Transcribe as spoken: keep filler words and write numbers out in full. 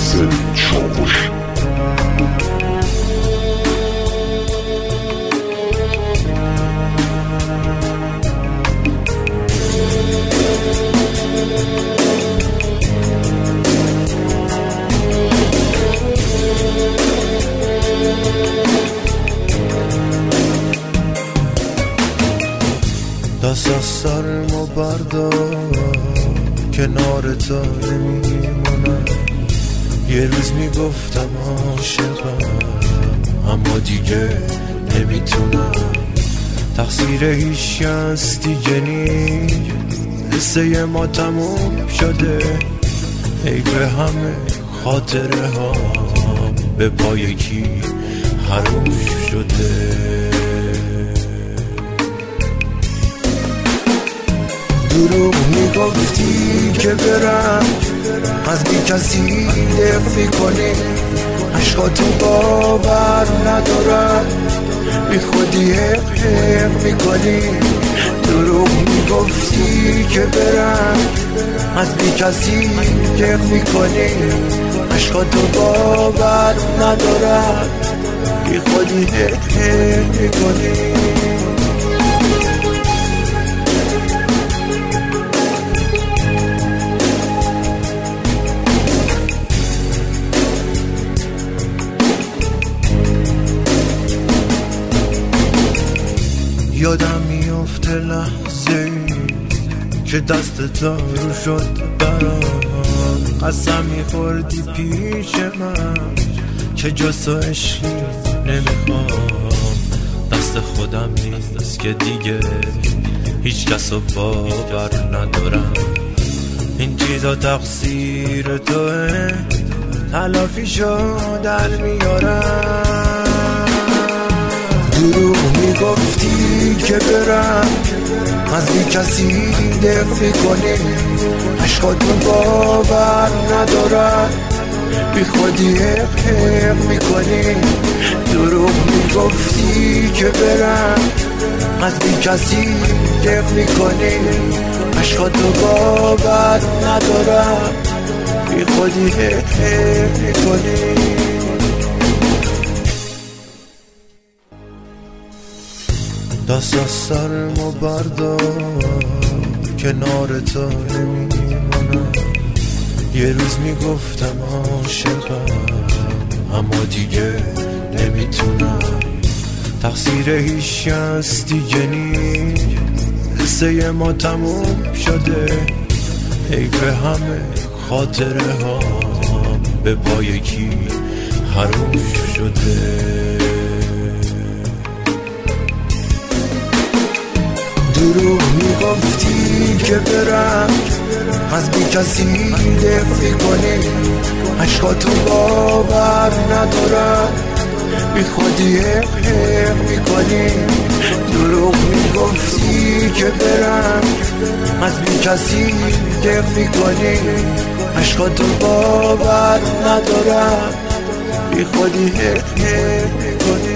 سری چاوش. دست از سرمو بردار، کنار تو نمیمونم. یه روز میگفتم عاشقم، اما دیگه نمیتونم. تقصیر هیچ کس دیگه نیست، قصه ما تموم شده. ای به همه خاطره ها به پای کی حروم شده. دروغ میگفتی که برم، از بی کسی دق میکنی. عشقاتو باور ندارم، بی خودی حق حق میکنی. دروغ میگفتی که برم، از بی کسی دق میکنی. عشقاتو باور ندارم، بی خودی حق حق میکنی. یادم میفته لحظه که دست تو رو شد برام. قسم میخوردی پیش من که جز تو عشقی نمیخوام. دست خودم نیست که دیگه هیچ کس رو باور ندارم. این چیزا تقصیر توه، تلافیشو در میارم. دروغ میگفتی که برم، از بی کسی دق میکنی. عشقاتو باور ندارم، بی خودی حق حق میکنی. دروغ میگفتی که برم، از بی کسی دق میکنی. عشقاتو باور ندارم، بی خودی حق حق میکنی. دست از سرمو بردار، کنار تو نمیمونم. یه روز میگفتم عاشقم، اما دیگه نمیتونم. تقصیر هیچ کس دیگه نیست، قصه ما تموم شده. ای به همه خاطره ها به پای کی حروم شده. دروغ میگفتی که برم، از بی کسی دق میکنی. عشقاتو باور ندارم، بی خودی حق حق میکنی. دروغ میگفتی که برم، از بی کسی دق میکنی. عشقاتو باور ندارم، بی خودی حق حق میکنی.